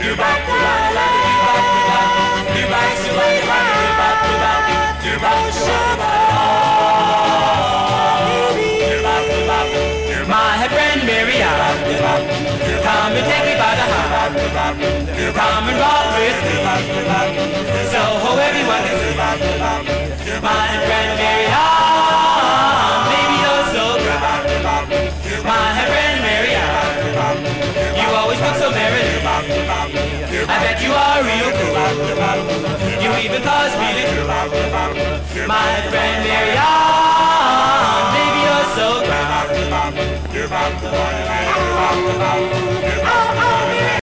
My friend Miriam, come and take me by the hand. Come and rock with me. So everyone can see. My friend Miriam, baby you're so grand. My friend Miriam, you always look so merry. I bet you are real cool. You even cause me to drool. My friend Miriam, baby you're so grand.